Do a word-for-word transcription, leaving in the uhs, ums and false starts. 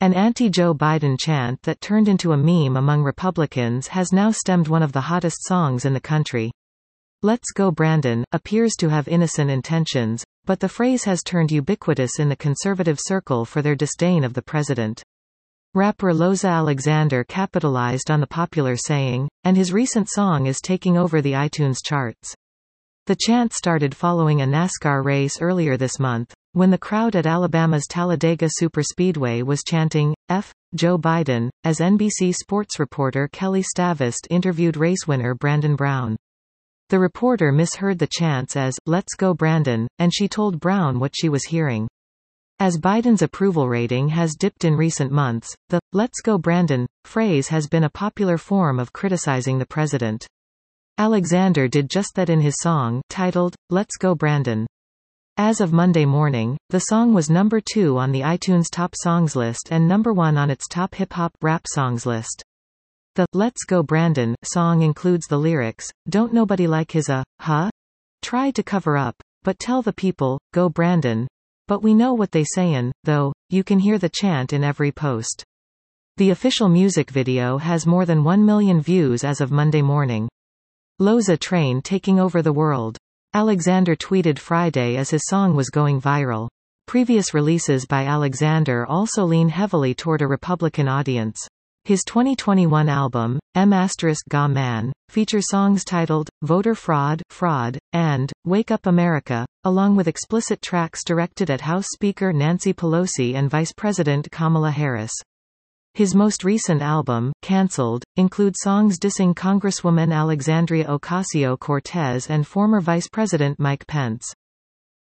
An anti-Joe Biden chant that turned into a meme among Republicans has now stemmed one of the hottest songs in the country. "Let's Go Brandon" appears to have innocent intentions, but the phrase has turned ubiquitous in the conservative circle for their disdain of the president. Rapper Loza Alexander capitalized on the popular saying, and his recent song is taking over the iTunes charts. The chant started following a NASCAR race earlier this month, when the crowd at Alabama's Talladega Superspeedway was chanting, F. Joe Biden, as N B C Sports reporter Kelly Stavast interviewed race winner Brandon Brown. The reporter misheard the chants as, "Let's go Brandon," and she told Brown what she was hearing. As Biden's approval rating has dipped in recent months, the "Let's go Brandon" phrase has been a popular form of criticizing the president. Alexander did just that in his song, titled, "Let's Go Brandon." As of Monday morning, the song was number two on the iTunes Top Songs list and number one on its Top Hip-Hop, Rap Songs list. The "Let's Go Brandon" song includes the lyrics, "Don't nobody like his uh, huh? Try to cover up, but tell the people, go Brandon. But we know what they sayin', though, you can hear the chant in every post." The official music video has more than one million views as of Monday morning. Loza train taking over the world. Alexander tweeted Friday as his song was going viral. Previous releases by Alexander also lean heavily toward a Republican audience. His twenty twenty-one album, M Ga Man, features songs titled, Voter Fraud, Fraud, and, Wake Up America, along with explicit tracks directed at House Speaker Nancy Pelosi and Vice President Kamala Harris. His most recent album, Cancelled, includes songs dissing Congresswoman Alexandria Ocasio-Cortez and former Vice President Mike Pence.